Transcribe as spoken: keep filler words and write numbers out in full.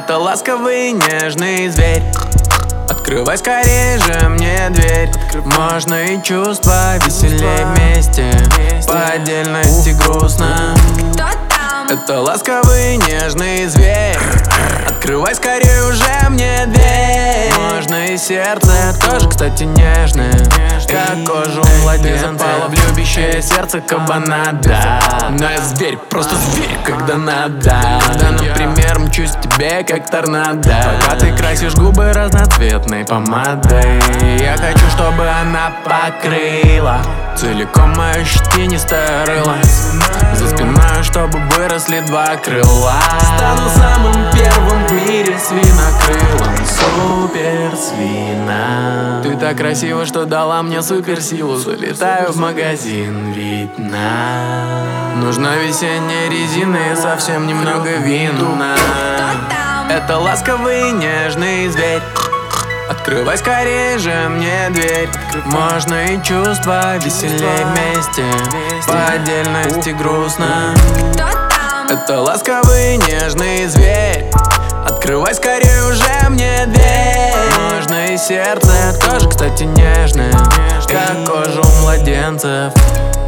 Это ласковый нежный зверь. Открывай скорее же мне дверь. Можно и чувства веселее вместе, по отдельности грустно. Это ласковый нежный зверь. Открывай скорее уже мне дверь. Можно и сердце тоже, кстати, нежное, как кожу младенца. Пала в любящее сердце кабана, да. Но я зверь, просто зверь, когда надо. Когда, например, мчусь к тебе, как торнадо. Пока ты красишь губы разноцветной помадой, я хочу, чтобы она покрыла целиком мое щетинистое рыло. За спиной, чтобы выросли два крыла. Стану самым первым в мире свинокрылом. Суперсвина. Ты так красива, что дала мне суперсилу. Залетаю в магазин, видно. Нужна весенняя резина и совсем немного вина. Это ласковый нежный зверь. Открывай скорее же мне дверь. Можно и чувства веселее вместе, по отдельности грустно. Это ласковый нежный зверь. Открывай скорее уже мне дверь. Можно и сердце тоже, кстати, нежное, как кожа у младенцев.